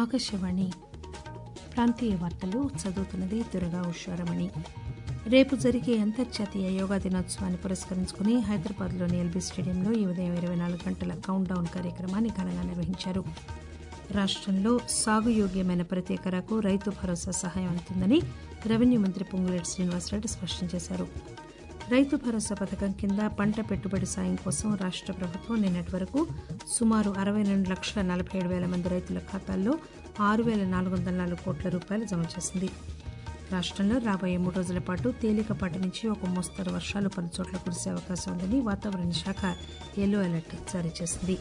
ఆకాశవాణి ప్రాంతీయ వార్తలు చదువుతున్నది దుర్గా ఉషారమణి. రేపు జరిగే అంతర్జాతీయ యోగా దినోత్సవాన్ని పురస్కరించుకుని హైదరాబాద్లోని ఎల్బీ స్టేడియంలో ఈ ఉదయం 24 గంటల కౌంట్ డౌన్ కార్యక్రమాన్ని ఘనంగా నిర్వహించారు. రాష్టంలో సాగుయోగ్యమైన ప్రతి ఎకరాకు రైతు భరోసా సహాయం అందుతుందని రెవెన్యూ మంత్రి పొంగులేటి శ్రీనివాసరెడ్డి స్పష్టం చేశారు. రైతు భరోసా పథకం కింద పంట పెట్టుబడి సాయం కోసం రాష్ట ప్రభుత్వం నిన్నటి వరకు సుమారు 62,47,000 మంది రైతుల ఖాతాల్లో 6,404 కోట్ల రూపాయలు జమ చేసింది. రాష్టంలో రాబోయే 3 రోజుల పాటు తేలికపాటి నుంచి ఒక మోస్తరు వర్షాలు పలుచోట్ల కురిసే అవకాశం ఉందని వాతావరణ శాఖ ఎల్లో అలర్ట్ జారీ చేసింది.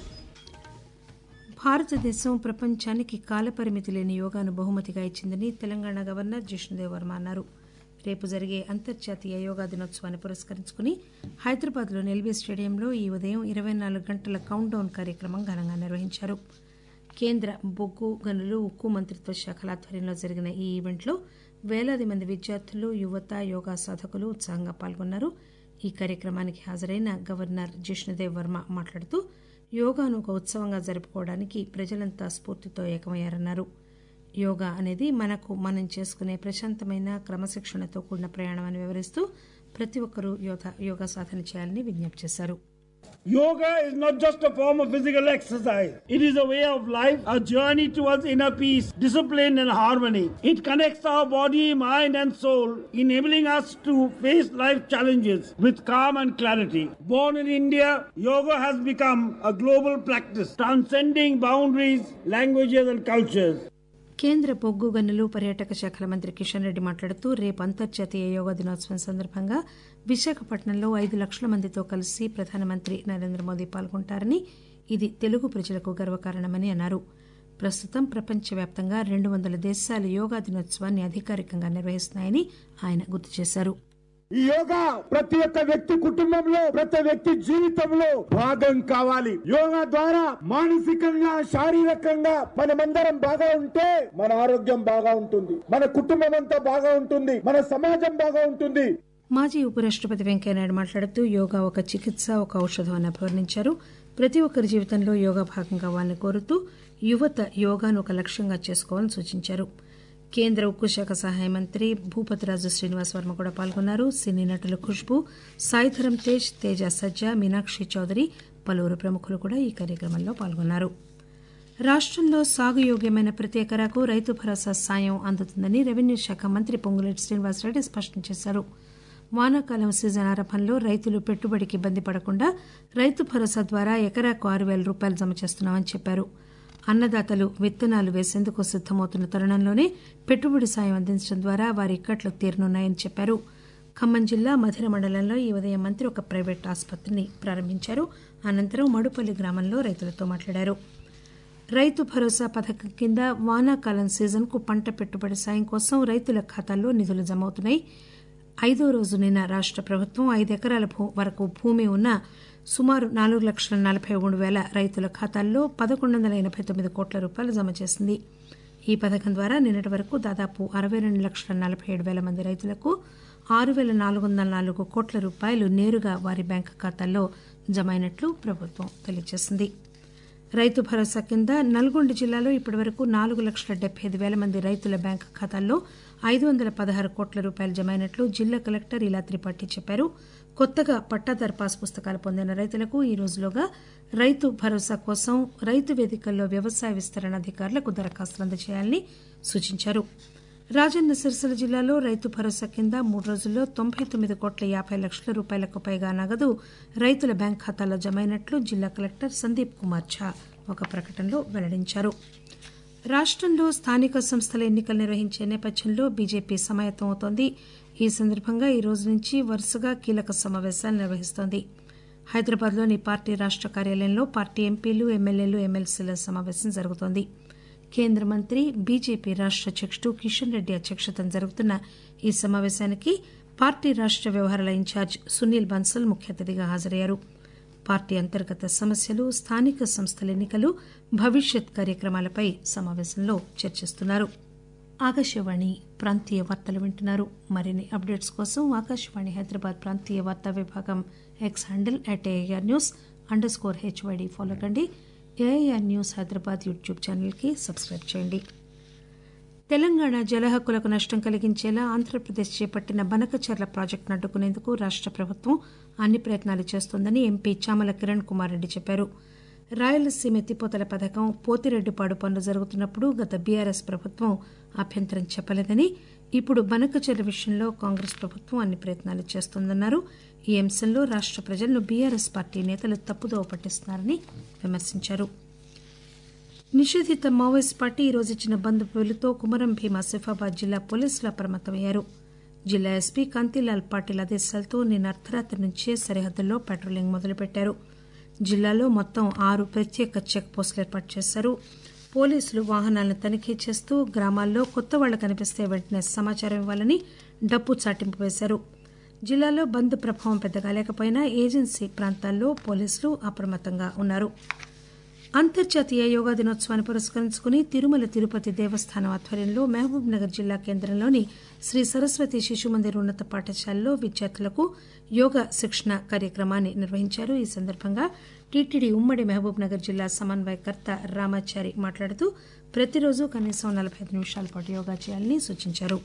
భారతదేశం ప్రపంచానికి కాలపరిమితి లేని యోగాను బహుమతిగా ఇచ్చిందని తెలంగాణ గవర్నర్ జిష్ణుదేవ్ వర్మ అన్నారు. రేపు జరిగే అంతర్జాతీయ యోగా దినోత్సవాన్ని పురస్కరించుకుని హైదరాబాద్లోని ఎల్బీ స్టేడియంలో ఈ ఉదయం 24 గంటల కౌంట్ డౌన్ కార్యక్రమం ఘనంగా నిర్వహించారు. కేంద్ర బొగ్గు గనులు ఉక్కు మంత్రిత్వ శాఖల ఆధ్వర్యంలో జరిగిన ఈ ఈవెంట్లో వేలాది మంది విద్యార్థులు యువత యోగా సాధకులు ఉత్సాహంగా పాల్గొన్నారు. ఈ కార్యక్రమానికి హాజరైన గవర్నర్ జిష్ణుదేవ్ వర్మ మాట్లాడుతూ యోగాను ఒక ఉత్సవంగా జరుపుకోవడానికి ప్రజలంతా స్ఫూర్తితో ఏకమయ్యారన్నారు. యోగా అనేది మనం చేసుకునే ప్రశాంతమైన క్రమశిక్షణతో కూడిన ప్రయాణం అని వివరిస్తూ ప్రతి ఒక్కరూ యోగా సాధన చేయాలని విజ్ఞప్తి చేశారు. Yoga is not just a form of physical exercise. It is a way of life, a journey towards inner peace, discipline and harmony. It connects our body, mind and soul, enabling us to face life challenges with calm and clarity. Born in India, yoga has become a global practice, transcending boundaries, languages and cultures. కేంద్ర బొగ్గు గనులు పర్యాటక శాఖల మంత్రి కిషన్ రెడ్డి మాట్లాడుతూ రేపు అంతర్జాతీయ యోగా దినోత్సవం సందర్భంగా విశాఖపట్నంలో 5 లక్షల మందితో కలిసి ప్రధానమంత్రి నరేంద్ర మోదీ పాల్గొంటారని, ఇది తెలుగు ప్రజలకు గర్వకారణమని అన్నారు. ప్రస్తుతం ప్రపంచవ్యాప్తంగా 200 దేశాలు యోగా దినోత్సవాన్ని అధికారికంగా నిర్వహిస్తున్నాయని ఆయన గుర్తు చేశారు. ఈ యోగా ప్రతి ఒక్క వ్యక్తి కుటుంబంలో, ప్రతి వ్యక్తి జీవితంలో భాగం కావాలి. యోగా ద్వారా మానసికంగా, శారీరకంగా మనమందరం బాగా ఉంటే మన ఆరోగ్యం బాగా ఉంటుంది, మన కుటుంబం అంతా బాగా ఉంటుంది, మన సమాజం బాగా ఉంటుంది. మాజీ ఉపరాష్టపతి వెంకయ్యనాయుడు మాట్లాడుతూ యోగా ఒక చికిత్స, ఒక ఔషధం అని అభివర్ణించారు. ప్రతి ఒక్కరి జీవితంలో యోగా భాగం కావాలని కోరుతూ యువత యోగాను ఒక లక్ష్యంగా చేసుకోవాలని సూచించారు. కేంద్ర ఉక్కు శాఖ సహాయ మంత్రి భూపతిరాజు శ్రీనివాస్ వర్మ కూడా పాల్గొన్నారు. సినీ నటులు ఖుష్బూ, సాయిధరం తేజ్, తేజ సజ్జా, మీనాక్షి చౌదరి, పలువురు ప్రముఖులు కూడా ఈ కార్యక్రమంలో పాల్గొన్నారు. రాష్టంలో సాగుయోగ్యమైన ప్రతి ఎకరాకు రైతు భరోసా సాయం అందుతుందని రెవెన్యూ శాఖ మంత్రి పొంగులేటి శ్రీనివాసరెడ్డి స్పష్టం చేశారు. వానాకాలం సీజన్ ఆరంభంలో రైతులు పెట్టుబడికి ఇబ్బంది పడకుండా రైతు భరోసా ద్వారా ఎకరాకు 6,000 రూపాయలు జమ చేస్తున్నామని చెప్పారు. అన్నదాతలు విత్తనాలు వేసేందుకు సిద్దమవుతున్న తరుణంలోనే పెట్టుబడి సాయం అందించడం ద్వారా వారి ఇక్కట్లు తీరనున్నాయని చెప్పారు. ఖమ్మం జిల్లా మధిర మండలంలో ఈ ఉదయం మంత్రి ఒక ప్రైవేట్ ఆసుపత్రిని ప్రారంభించారు. అనంతరం మడుపల్లి గ్రామంలో రైతులతో మాట్లాడారు. రైతు భరోసా పథకం కింద వానాకాలం సీజన్కు పంట పెట్టుబడి సాయం కోసం రైతుల ఖాతాల్లో నిధులు జమవుతున్నాయి. 5వ రోజు నిన్న రాష్ట ప్రభుత్వం 5 ఎకరాల వరకు భూమి ఉన్న సుమారు 4,43,000 రైతుల ఖాతాల్లో 1,189 కోట్ల రూపాయలు జమ చేసింది. ఈ పథకం ద్వారా నిన్నటి వరకు దాదాపు 62,47,000 మంది రైతులకు 6,404 కోట్ల రూపాయలు నేరుగా వారి బ్యాంకు ఖాతాల్లో జమ అయినట్లు ప్రభుత్వం తెలియజేసింది. రైతు భరోసా కింద నల్గొండ జిల్లాలో ఇప్పటివరకు 4,75,000 మంది రైతుల బ్యాంకు ఖాతాల్లో 516 కోట్ల రూపాయలు జమ అయినట్లు జిల్లా కలెక్టర్ ఇలా త్రిపాఠి చెప్పారు. కొత్తగా పట్టాదారు పాస్ పుస్తకాలు పొందిన రైతులకు ఈ రోజులోగా రైతు భరోసా కోసం రైతు వేదికల్లో వ్యవసాయ విస్తరణ అధికారులకు దరఖాస్తులు అందజేయాలని సూచించారు. రాజన్న సిరిసిల్ల జిల్లాలో రైతు భరోసా కింద 3 రోజుల్లో 99,50,00,000 రూపాయలకు పైగా నగదు రైతుల బ్యాంక్ ఖాతాల్లో జమ అయినట్లు జిల్లా కలెక్టర్ సందీప్ కుమార్ ఝా ఒక ప్రకటనలో వెల్లడించారు. రాష్టంలో స్థానిక సంస్థల ఎన్నికలు నిర్వహించే నేపథ్యంలో బీజేపీ సమాయత్తమవుతోంది. ఈ సందర్భంగా ఈ రోజు నుంచి వరుసగా కీలక సమావేశాలు నిర్వహిస్తోంది. హైదరాబాద్లోని పార్టీ రాష్ట కార్యాలయంలో పార్టీ ఎంపీలు, ఎమ్మెల్యేలు, ఎమ్మెల్సీల సమావేశం జరుగుతోంది. కేంద్ర మంత్రి, బీజేపీ రాష్ట అధ్యకుడు కిషన్ రెడ్డి అధ్యక్షతన జరుగుతున్న ఈ సమావేశానికి పార్టీ రాష్ట వ్యవహారాల ఇన్ఛార్జ్ సునీల్ బన్సల్ ముఖ్య అతిథిగా హాజరయ్యారు. పార్టీ అంతర్గత సమస్యలు, స్థానిక సంస్థల ఎన్నికలు, భవిష్యత్ కార్యక్రమాలపై సమావేశంలో చర్చిస్తున్నారు. ఆకాశవాణి ప్రాంతీయ వార్తలు వింటున్నారు. మరిన్ని అప్డేట్స్ కోసం ఆకాశవాణి హైదరాబాద్ ప్రాంతీయ వార్తా విభాగం ఎక్స్ హ్యాండిల్ @AIRnews_HYD ఫాలో కండి. AIR న్యూస్ హైదరాబాద్ యూట్యూబ్ ఛానల్కి సబ్స్క్రైబ్ చేయండి. తెలంగాణ జలహక్కులకు నష్టం కలిగించేలా ఆంధ్రప్రదేశ్ చేపట్టిన బనకచెర్ల ప్రాజెక్టును అడ్డుకునేందుకు రాష్ట ప్రభుత్వం అన్ని ప్రయత్నాలు చేస్తోందని ఎంపీ చామల కిరణ్ కుమార్ రెడ్డి చెప్పారు. రాయలసీమ ఎత్తిపోతల పథకం పోతిరెడ్డిపాడు పనులు జరుగుతున్నప్పుడు గత బీఆర్ఎస్ ప్రభుత్వం అభ్యంతరం చెప్పలేదని, ఇప్పుడు బనకచెర్ల విషయంలో కాంగ్రెస్ ప్రభుత్వం అన్ని ప్రయత్నాలు చేస్తోందన్నారు. ఈ అంశంలో రాష్ట ప్రజలను బీఆర్ఎస్ పార్టీ నేతలు తప్పుదోవ పట్టిస్తున్నారని విమర్శించారు. నిషేధిత మావోయిస్ట్ పార్టీ ఈ రోజు ఇచ్చిన బంద్ పేలుతో కుమరం భీం ఆసిఫాబాద్ జిల్లా పోలీసులు అప్రమత్తమయ్యారు. జిల్లా ఎస్పీ కాంతిలాల్ పాటిల్ ఆదేశాలతో నిన్న అర్ధరాత్రి నుంచే సరిహద్దుల్లో పెట్రోలింగ్ మొదలుపెట్టారు. జిల్లాలో మొత్తం 6 ప్రత్యేక చెక్ పోస్టులు ఏర్పాటు చేశారు. పోలీసులు వాహనాలను తనిఖీ చేస్తూ గ్రామాల్లో కొత్త వాళ్లు కనిపిస్తే వెంటనే సమాచారం ఇవ్వాలని డప్పు చాటింపు వేశారు. జిల్లాలో బంద్ ప్రభావం పెద్దగా లేకపోయినా ఏజెన్సీ ప్రాంతాల్లో పోలీసులు అప్రమత్తంగా ఉన్నారు. అంతర్జాతీయ యోగా దినోత్సవాన్ని పురస్కరించుకుని తిరుమల తిరుపతి దేవస్థానం ఆధ్వర్యంలో మహబూబ్ నగర్ జిల్లా కేంద్రంలోని శ్రీ సరస్వతి శిశు మందిర్ ఉన్నత పాఠశాలలో విద్యార్థులకు యోగా శిక్షణ కార్యక్రమాన్ని నిర్వహించారు. ఈ సందర్భంగా టీటీడీ ఉమ్మడి మహబూబ్ నగర్ జిల్లా సమన్వయకర్త రామాచారి మాట్లాడుతూ ప్రతిరోజు కనీసం 45 నిమిషాల పాటు యోగా చేయాలని సూచించారు.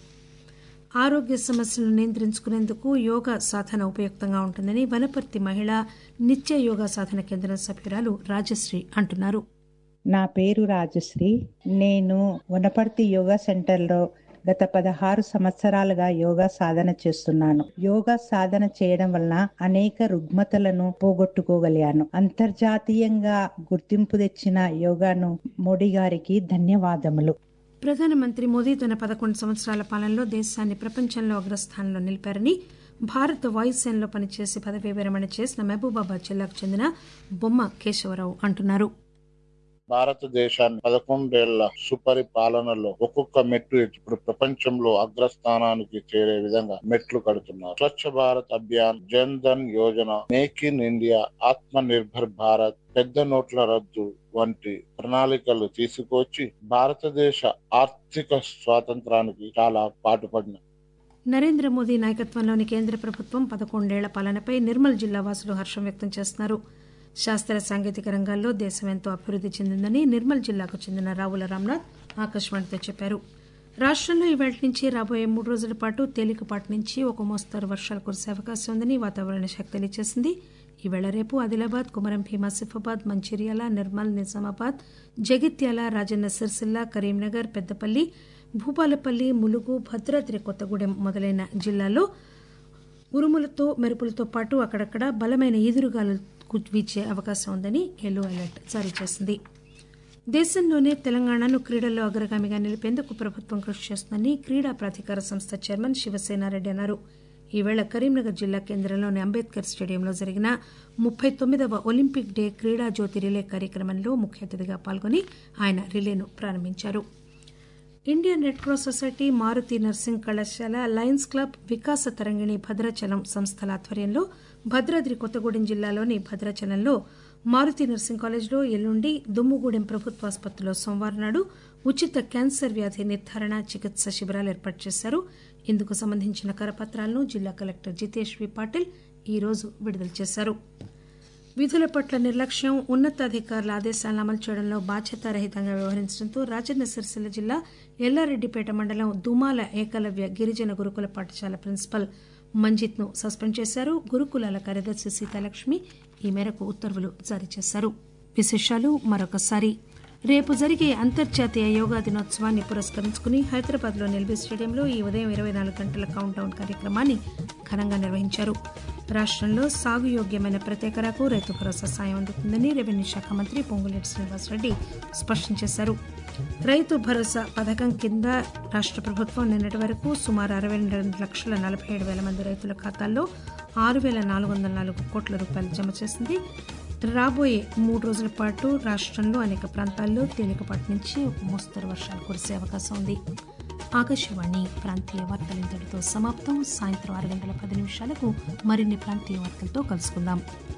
ఆరోగ్య సమస్యలను నియంత్రించుకునేందుకు యోగా సాధన ఉపయుక్తంగా ఉంటుందని వనపర్తి మహిళా నిత్య యోగా సాధన కేంద్రం సభ్యురాలు రాజశ్రీ అంటున్నారు. నా పేరు రాజశ్రీ. నేను వనపర్తి యోగా సెంటర్లో గత 16 సంవత్సరాలుగా యోగా సాధన చేస్తున్నాను. యోగా సాధన చేయడం వలన అనేక రుగ్మతలను పోగొట్టుకోగలిగాను. అంతర్జాతీయంగా గుర్తింపు తెచ్చిన యోగాను మోడీ గారికి ధన్యవాదములు. ప్రధానమంత్రి మోదీ తన 11 సంవత్సరాల పాలనలో దేశాన్ని ప్రపంచంలో అగ్రస్థానంలో నిలిపారని భారత వాయుసేనలో పనిచేసి పదవీ విరమణ చేసిన మహబూబాబాద్ జిల్లాకు చెందిన బొమ్మ కేశవరావు అంటున్నారు. భారతదేశాన్ని 11 ఏళ్ల సుపరిపాలనలో ఒక్కొక్క మెట్టు ఇప్పుడు ప్రపంచంలో అగ్రస్థానానికి చేరే విధంగా మెట్లు కడుతున్నారు. Swachh Bharat Abhiyan, Jan Dhan Yojana, make in India, Atma Nirbhar Bharat, పెద్ద నోట్ల రద్దు వంటి ప్రణాళికలు తీసుకొచ్చి భారతదేశ ఆర్థిక స్వాతంత్రానికి చాలా పాటుపడిన నరేంద్ర మోదీ నాయకత్వంలోని కేంద్ర ప్రభుత్వం 11 ఏళ్ల పాలనపై నిర్మల్ జిల్లా వాసులు హర్షం వ్యక్తం చేస్తున్నారు. శాస్త్ర సాంకేతిక రంగాల్లో దేశం ఎంతో అభివృద్ది చెందిందని నిర్మల్ జిల్లాకు చెందిన రావుల రామ్నాథ్ ఆకాశవాణితో చెప్పారు. రాష్టంలో ఈవేళ నుంచి రాబోయే 3 రోజుల పాటు తేలికపాటి నుంచి ఒక మోస్తరు వర్షాలు కురిసే అవకాశం ఉందని వాతావరణ శాఖ తెలియజేసింది. ఈవేళ రేపు ఆదిలాబాద్, కుమరం భీం ఆసిఫాబాద్, మంచిర్యాల, నిర్మల్, నిజామాబాద్, జగిత్యాల, రాజన్న సిరిసిల్ల, కరీంనగర్, పెద్దపల్లి, భూపాలపల్లి, ములుగు, భద్రాద్రి కొత్తగూడెం మొదలైన జిల్లాల్లో ఉరుములతో మెరుపులతో పాటు అక్కడక్కడ బలమైన ఈదురుగాలు వీచే అవకాశం ఉందని ఎల్లో అలర్ట్ జారీ చేసింది. దేశంలోనే తెలంగాణను క్రీడల్లో అగ్రగామిగా నిలిపేందుకు ప్రభుత్వం కృషి చేస్తుందని క్రీడా ప్రాధికార సంస్థ చైర్మన్ శివసేనారెడ్డి అన్నారు. ఈవేళ కరీంనగర్ జిల్లా కేంద్రంలోని అంబేద్కర్ స్టేడియంలో జరిగిన 39వ ఒలింపిక్ డే క్రీడా జ్యోతి రిలే కార్యక్రమంలో ముఖ్య అతిథిగా పాల్గొని ఆయన రిలేను ప్రారంభించారు. Indian Red Cross Society, Maruti nursing కళాశాల, లయన్స్ క్లబ్, వికాస తరంగిణి భద్రాచలం సంస్థల ఆధ్వర్యంలో భద్రాద్రి కొత్తగూడెం జిల్లాలోని భద్రాచలంలో మారుతి నర్సింగ్ కాలేజ్లో ఎల్లుండి, దుమ్ముగూడెం ప్రభుత్వ ఆసుపత్రిలో సోమవారం నాడు ఉచిత క్యాన్సర్ వ్యాధి నిర్ధారణ, చికిత్స శిబిరాలు ఏర్పాటు చేశారు. ఇందుకు సంబంధించిన కరపత్రాలను జిల్లా కలెక్టర్ జితేష్ వి పాటిల్ ఈరోజు విడుదల చేశారు. విధుల పట్ల నిర్లక్ష్యం, ఉన్నతాధికారుల ఆదేశాలను అమలు చేయడంలో బాధ్యతారహితంగా వ్యవహరించడంతో రాజన్న సిరిసిల్ల జిల్లా ఎల్లారెడ్డిపేట మండలం దుమాల ఏకలవ్య గిరిజన గురుకుల పాఠశాల ప్రిన్సిపల్ మంజిత్ ను సస్పెండ్ చేశారు. గురుకులాల కార్యదర్శి సీతాలక్ష్మి ఈ మేరకు ఉత్తర్వులు జారీ చేశారు. విశేషాలు మరొకసారి. రేపు జరిగే అంతర్జాతీయ యోగా దినోత్సవాన్ని పురస్కరించుకుని హైదరాబాద్లోని ఎల్బీ స్టేడియంలో ఈ ఉదయం 24 గంటల కౌంట్ డౌన్ కార్యక్రమాన్ని ఘనంగా నిర్వహించారు. రాష్టంలో సాగు యోగ్యమైన ప్రతి ఎకరాకు రైతు భరోసా సాయం అందుతుందని రెవెన్యూ శాఖ మంత్రి పొంగులేటి శ్రీనివాసరెడ్డి స్పష్టం చేశారు. రైతు భరోసా పథకం కింద రాష్ట ప్రభుత్వం నిన్నటి వరకు సుమారు 62,47,000 మంది రైతుల ఖాతాల్లో 6,404 కోట్ల రూపాయలు జమ చేసింది. రాబోయే 3 రోజుల పాటు రాష్టంలో అనేక ప్రాంతాల్లో తేలికపాటి నుంచి ఒక మోస్తరు వర్షాలు కురిసే అవకాశం ఉంది. ఆకాశవాణి ప్రాంతీయ వార్తలు ఇంతటితో సమాప్తం. సాయంత్రం 6 గంటల 10 నిమిషాలకు మరిన్ని ప్రాంతీయ వార్తలతో కలుసుకుందాం.